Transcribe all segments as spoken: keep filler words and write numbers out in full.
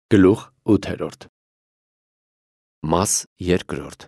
Գլուխ ութերորդ Մաս երկրորդ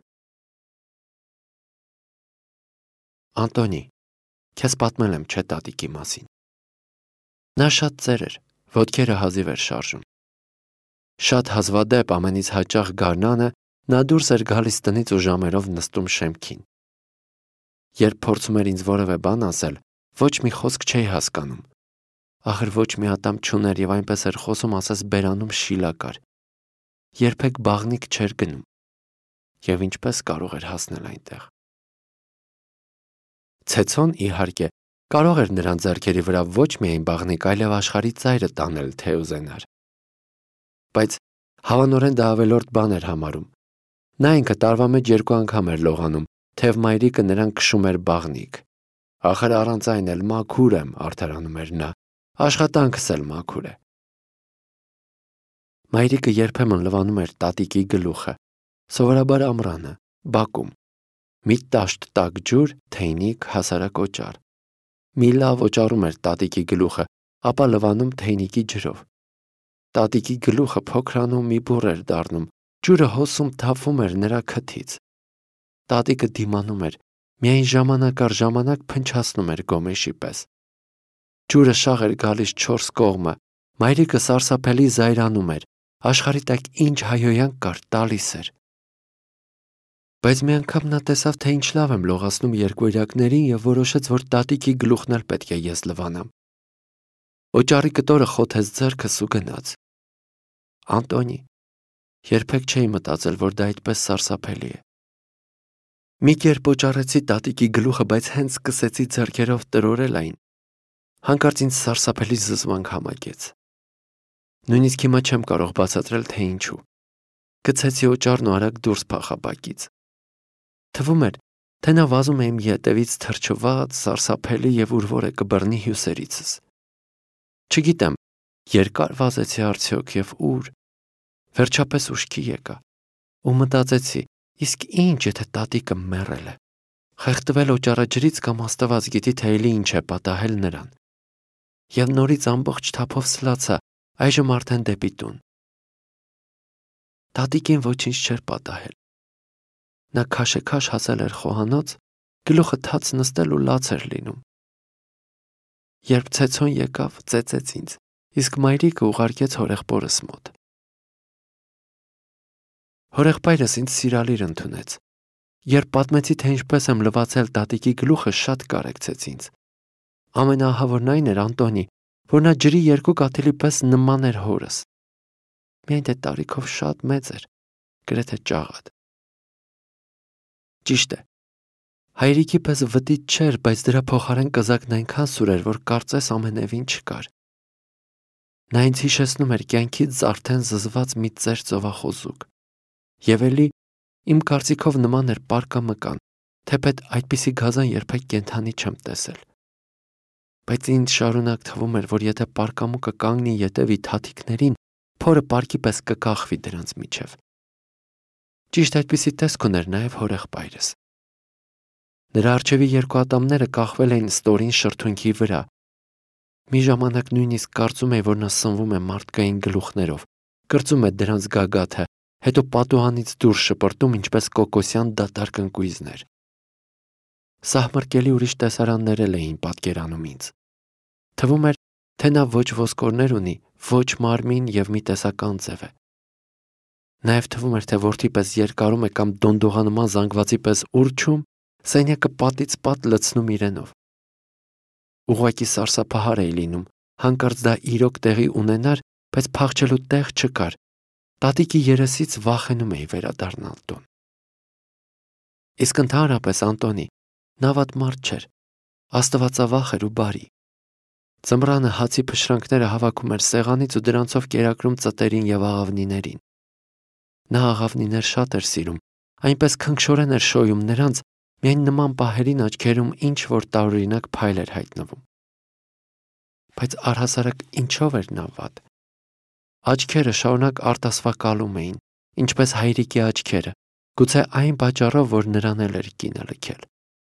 Անտոնի, քեզ պատմել եմ չէ տատիկի մասին։ Նա շատ ծեր էր, ոտքերը հազիվ էր շարժում։ Շատ հազվադեպ ամենից հաճախ գարնանը նա դուրս էր գալիս տնից ու ժամերով նստում շեմքին։ Երբ փորձում էր ինձ որևէ բան ասել, ոչ մի խոսք չէի հասկանում։ Ախր ոչ մի ատամ չուներ և այնպես էր խոսում, ասես բերանում շիլա կար։ Երբեք բաղնիք չէր գնում։ Եվ ինչպես կարող էր հասնել այնտեղ։ Ցեցոն, իհարկե, կարող էր նրան ձեռքերի վրա ոչ միայն բաղնիք, այլև աշխարհի ծայրը տանել, թե ուզենար։ Բայց հավանորեն դա ավելորդ բան էր համարում։ Նա ինքը տարվա մեջ երկու անգամ էր լողանում, թեև մայրիկը նրան քշում էր բաղնիք։ Ախր առանց այն էլ մաքուր եմ, արդարանում էր նա, աշխատանքս էլ մաքուր է։ Մայրիկը երբեմն լվանում էր տատիկի գլուխը, սովորաբար ամռանը, բակում։ Մի տաշտ տաք ջուր, թեյնիկ, հասարակ օճառ։ Մի լավ օճառում էր տատիկի գլուխը, ապա լվանում թեյնիկի ջրով։ Տատիկի գլուխը փոքրանում մի բուռ էր դառնում, ջուրը հոսում թափվում էր նրա քթից։ Տատիկը դիմանում էր, միայն ժամանակ առ ժամանակ փնչացնում էր գոմեշի պես։ Ջուրը շաղ էր գալիս չորս կողմը, մայրիկը սարսափելի զայրանում էր, աշխարհի տակ ինչ հայհոյանք կար, տալիս էր։ Բայց մի անգամ նա տեսավ, թե ինչ լավ եմ լողացնում երկվորյակներին և որոշեց, որ տատիկի գլուխն էլ պետք է ես լվանամ։ Օճառի կտորը խոթեց ձեռքս ու գնաց։ Անտոնի, երբեք չէի մտածել, որ դա այդպես սարսափելի է։ Մի կերպ օճառեցի տատիկի գլուխը, բայց հենց սկսեցի ձեռքերով տրորել այն, հանկարծ ինձ սարսափելի զզվանք համակեց։ Նույնիսկ հիմա չեմ կարող բացատրել, թե ինչու։ Գցեցի օճառն ու արագ դուրս փախա բակից։ Թվում էր, թե նա վազում է իմ ետևից թրջված, սարսափելի և ուրվոր է կբռնի հյուսերիցս։ Չգիտեմ, երկար վազեցի արդյոք և ուր։ Վերջապես ուշքի եկա ու մտածեցի, իսկ ինչ եթե տատիկը մեռել է, խեղդվել օճառաջրից կամ Աստված գիտի, թե էլի ինչ է պատահել նրան։ Եվ նորից ամբողջ թափով սլացա, այժմ արդեն դեպի տուն։ Տատիկին ոչինչ չէր պատահել։ Նա քաշեքաշ հասել էր խոհանոց, գլուխը թաց նստել ու լաց էր լինում։ Երբ ցեցոն եկավ, ծեծեց ինձ, իսկ մայրիկը ուղարկեց հորեղբորս մոտ։ Հորեղբայրս ինձ սիրալիր ընդունեց։ Երբ պատմեցի, թե ինչպես եմ լվացել տատիկի գլուխը, շատ կարեկցեց ինձ։ Ամենաահավորն այն էր, Անտոնի, որ նա ջրի երկու կաթիլի պես նման էր հորս։ Միայն թե տարիքով շատ մեծ էր, գրեթե ճաղատ։ Ճիշտ է, հայրիկի պես վտիտ չէր, բայց դրա փոխարեն կզակն այնքան սուր էր, որ կարծես ամենևին չկար։ Նա ինձ հիշեցնում էր կյանքից արդեն զզված մի ծեր ծովախոզուկ։ Եվ էլի, իմ կարծիքով նման էր պարկամկան, թեպետ այդպիսի գազան երբեք կենդանի չեմ տեսել։ Բայց ինձ շարունակ թվում էր, որ եթե պարկամուկը կանգնի ետևի թաթիկներին, փորը պարկի պես կկախվի դրանց միջև։ Ճիշտ այդպիսի տեսք ուներ նաև հորեղբայրս։ Նրա առջևի երկու ատամները կախվել էին ստորին շրթունքի վրա։ Մի ժամանակ նույնիսկ կարծում էի, որ նա սնվում է մարդկային գլուխներով, կրծում է դրանց գագաթը, հետո պատուհանից դուրս շպրտում, ինչպես կոկոսյան դատարկ ընկույզներ։ Սահմռկելի ուրիշ տեսարաններ էլ էին պատկերանում ինձ։ Թվում էր, թե նա ոչ ոսկորներ ունի, ոչ մարմին և մի տեսական ձև է։ Նաև թվում էր, թե որդի պես երկարում է կամ դոնդողանման զանգվածի պես ուռչում, սենյակը պատից պատ լցնում իրենով։ Ուղղակի սարսափահար էի լինում, հանկարծ դա իրոք տեղի ունենար, բայց փախչելու տեղ չկար։ Տատիկի երեսից վախենում էի վերադառնալ տուն։ Իսկ ընդհանրապես Անտոնի, նա վատ մարդ չէր, աստվածավախ էր ու բարի։ Ձմռանը հացի փշրանքները հավաքում էր սեղանից ու դրանցով կերակրում ծտերին և աղավնիներին։ Նա աղավնիներ շատ էր սիրում, այնպես քնքշորեն էր շոյում նրանց, միայն նման պահերին աչքերում ինչ որ տարօրինակ փայլ էր հայտնվում։ Բայց առհասարակ ինչով էր նա վատ։ Աչքերը շարունակ արտասվակալում էին, ինչպես հայրիկի աչքերը, գուցե այն պատճառով, որ նրան էլ էր կինը լքել։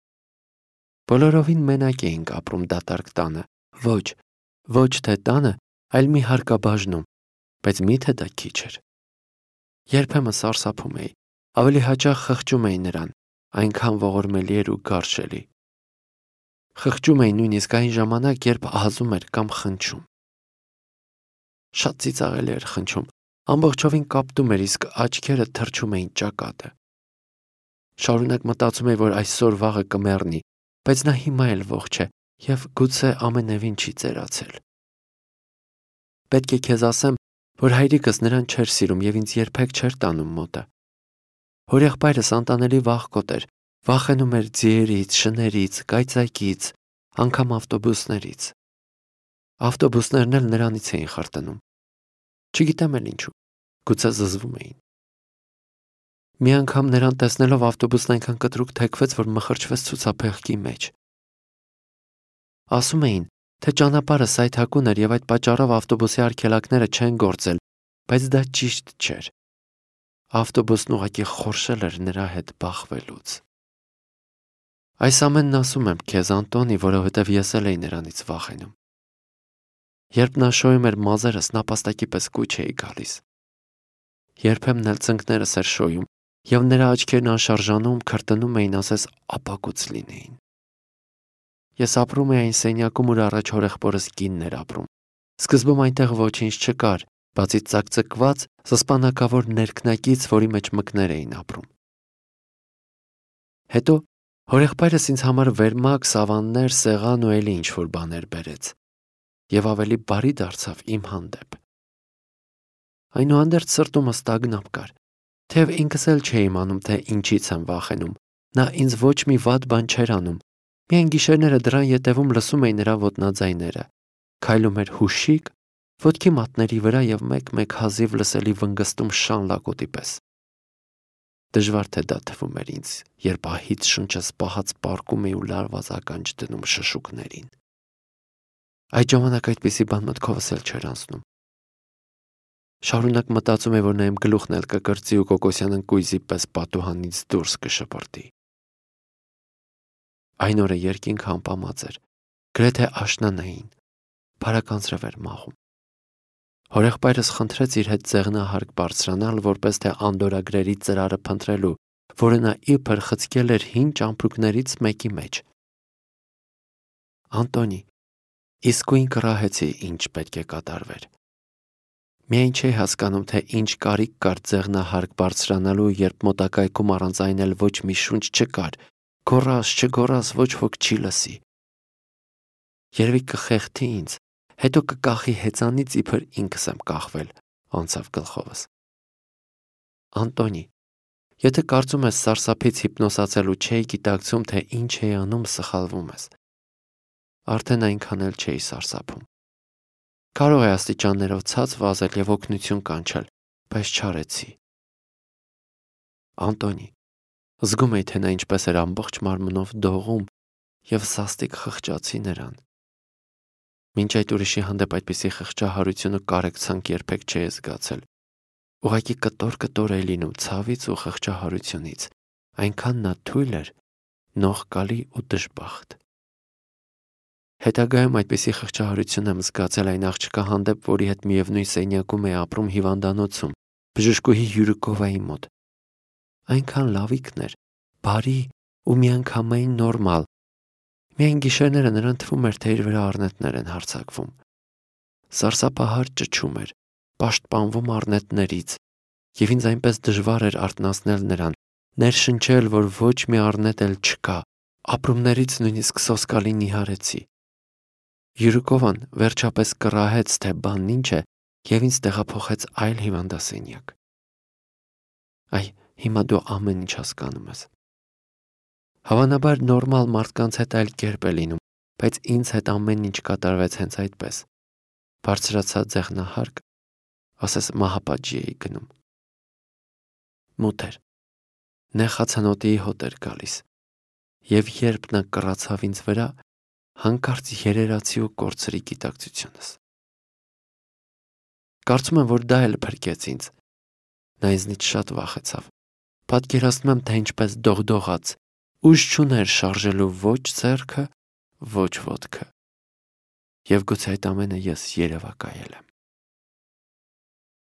Բոլորովին մենակ էինք ապրում դատարկ տանը, ոչ, ոչ թե տանը, այլ մի հարկաբաժնում, բայց միթե դա քիչ էր։ Երբեմն սարսափում էի, ավելի հաճախ խղճում էի նրան, այնքան ողորմելի էր ու գարշելի։ Խղճում էի նույնիսկ այն ժամանակ, երբ ահազում էր կամ խնչում։ Շատ ծիծաղելի էր խնչում, ամբողջովին կապտում էր, իսկ աչքերը թռչում էին ճակատը։ Շարունակ մտածում էի, որ այսօր վաղը կմեռնի, բայց նա հիմա էլ ողջ է և գուցե ամենևին չի ծերացել։ Պետք է քեզ ասեմ, որ հայրիկս նրան չէր սիրում և ինձ երբեք չէր տանում մոտը։ Հորեղբայրս անտանելի վախկոտ էր, վախենում էր ձիերից, շներից, կայծակից, անգամ ավտոբուսներից։ Ավտոբուսներն էլ նրանից էին խրտնում։ Չգիտեմ էլ ինչու, գուցե զզվում էին։ Մի անգամ նրան տեսնելով ավտոբուսն այնքան կտրուկ թեքվեց, որ մխրճվեց ցուցափեղկի մեջ։ Ասում էին, թե ճանապարհը սայթաքուն էր և այդ պատճառով ավտոբուսի արգելակները չեն գործել, բայց դա ճիշտ չէր։ Ավտոբուսն ուղղակի խորշել էր նրա հետ բախվելուց։ Այս ամենն ասում եմ քեզ, Անտոնի, որովհետև ես էլ էի նրանից վախենում։ Երբ նա շոյում էր մազերս, նապաստակի պես կուչ էի գալիս։ Երբեմն էլ ծնկներս էր շոյում, և նրա աչքերն անշարժանում, քրտնում էին, ասես ապակուց լինեին։ Ես ապրում էի այն սենյակում, ուր առաջ հորեղբորս կինն էր ապրում։ Սկզբում այնտեղ ոչինչ չկար, բացի ծակծկված, սսպանակավոր ներքնակից, որի մեջ մկներ էին ապրում։ Հետո հորեղբայրս ինձ համար վերմակ, սավաններ, սեղան ու էլի ինչ-որ բաներ բերեց և ավելի բարի դարձավ իմ հանդեպ։ Այնուհանդերձ սրտումս տագնապ կար, թեև ինքս էլ չէի իմանում, թե ինչից եմ վախենում։ Նա ինձ ոչ մի վատ բան չէր անում, միայն գիշերները դռան ետևում լսում էի նրա ոտնաձայները, քայլում էր հուշիկ, ոտքի մատների վրա և մեկ-մեկ հազիվ լսելի վնգստում շան լակոտի պես։ Դժվար թե դա թվում էր ինձ, երբ ահից շունչս պահած պառկում էի ու լարված ականջ դնում շշուկներին։ Այդ ժամանակ այդպիսի բան մտքովս էլ չէր անցնում։ Շարունակ մտածում էի, որ նա իմ գլուխն էլ կկրծի ու կոկոսյան ընկույզի պես պատուհանից դուրս կշպրտի։ Այն օրը երկինքը ամպամած էր, գրեթե աշնանային, փարականձրև էր մաղում։ Հորեղբայրս խնդրեց իր հետ ձեղնահարկ բարձրանալ, որպես թե անդորրագրերի ծրարը փնտրելու, որը նա իբր խցկել էր հին ճամպրուկներից մեկի մեջ։ Անտոնի, իսկույն կռահեցի, ինչ պետք է կատարվեր։ Միայն չէի հասկանում, թե ինչ կարիք կար ձեղնահարկ բարձրանալու, երբ մոտակայքում առանց այն էլ ոչ մի շունչ չկար, գոռաս, չգոռաս, ոչ ոք չի լսի։ Երևի կխեղդի ինձ, հետո կկախի հեծանից, իբր ինքս եմ կախվել, անցավ գլխովս։ Անտոնի, եթե կարծում ես սարսափից հիպնոսացել ու չէի գիտակցում, թե ինչ էի անում, սխալվում ես։ Արդեն այնքան էլ չէի սարսափում։ Կարող է աստիճաններով ցած վազել և օգնություն կանչել, բայց չարեցի։ Անտոնի, զգում էի, թե նա ինչպես էր ամբողջ մարմնով դողում և սաստիկ խղճացի նրան։ Մինչ այդ ուրիշի հանդեպ այդպիսի խղճահարություն ու կարեկցանք երբեք չէի զգացել։ Ուղղակի կտոր-կտոր էի լինում ցավից ու խղճահարությունից, այնքան նա թույլ էր, նողկալի ու դժբախտ։ Հետագայում այդպիսի խղճահարություն եմ զգացել այն աղջկա հանդեպ, որի հետ միևնույն սենյակում էի ապրում հիվանդանոցում, բժշկուհի Յուրիկովայի մոտ։ Այնքան լավիկն էր, բարի ու միանգամայն նորմալ։ Միայն գիշերները նրան թվում էր, թե իր վրա առնետներ են հարձակվում։ Սարսափահար ճչում էր, պաշտպանվում առնետներից, և ինձ այնպես դժվար էր արթնացնել նրան, ներշնչել, որ ոչ մի առնետ էլ չկա, ապրումներից նույնիսկ սոսկալի նիհարեցի։ Յուրիկովան վերջապես կռահեց, թե բանն ինչ է, և ինձ տեղափոխեց այլ հիվանդասենյակ։ Այ, հիմա դու ամեն ինչ հասկանում ես։ Հավանաբար նորմալ մարդկանց հետ այլ կերպ է լինում, բայց ինձ հետ ամեն ինչ կատարվեց հենց այդպես։ Բարձրացա ձեղնահարկ, ասես մահապատժի էի գնում։ Մութ էր, նեղ հացանոտի հոտ էր գալիս, և երբ նա կռացավ ինձ վրա, հանկարծ երերացի ու կորցրի գիտակցությունս։ Կարծում եմ, որ դա էլ փրկեց ինձ։ Նա ինձնից շատ վախեցավ։ Պատկերացնում եմ, թե ինչպես դողդողաց, ուժ չուներ շարժելու ոչ ձեռքը, ոչ ոտքը։ Եվ գուցե այդ ամենը ես երևակայել եմ։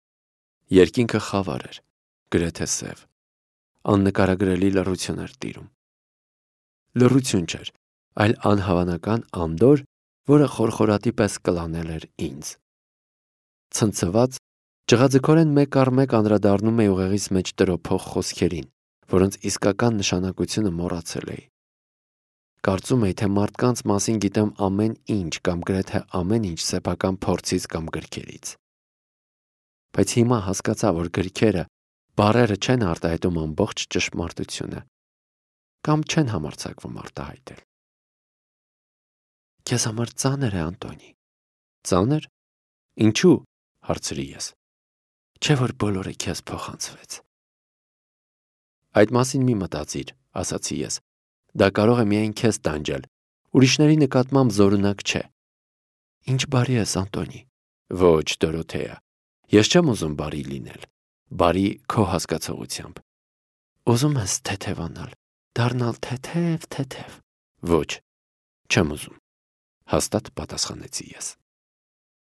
Երկինքը խավար էր, գրեթե սև։ Աննկարագրելի լռություն էր տիրում։ Լռություն չէր, այլ անհավանական անդոր, որը խորխորատի պես կլանել էր ինձ։ Ցնցված, ջղաձգորեն մեկ առ մեկ անդրադառնում էի ուղեղիս մեջ տրոփող խոսքերին, որոնց իսկական նշանակությունը մոռացել էի։ Կարծում էի, թե մարդկանց մասին գիտեմ ամեն ինչ կամ գրեթե ամեն ինչ սեփական փորձից կամ գրքերից։ Բայց հիմա հասկացա, որ գրքերը, բառերը չեն արտահայտում ամբողջ ճշմարտությունը կամ չեն համարձակվում արտահայտել։ Քեզ համար ծանր է, Անտոնի։ Ծանր։ Ինչու՞, հարցրի ես։ Չէ՞ որ բոլորը քեզ փոխանցվեց։ Այդ մասին մի մտածիր, ասացի ես։ Դա կարող է միայն քեզ տանջել, ուրիշների նկատմամբ զորունակ չէ։ Ինչ բարի ես, Անտոնի։ Ոչ, Դորոթեա, ես չեմ ուզում բարի լինել, բարի քո հասկացողությամբ։ Ուզում ես թեթևանալ, դառնալ թեթև, թեթև։ Ոչ, չեմ ուզում, հաստատ պատասխանեցի ես։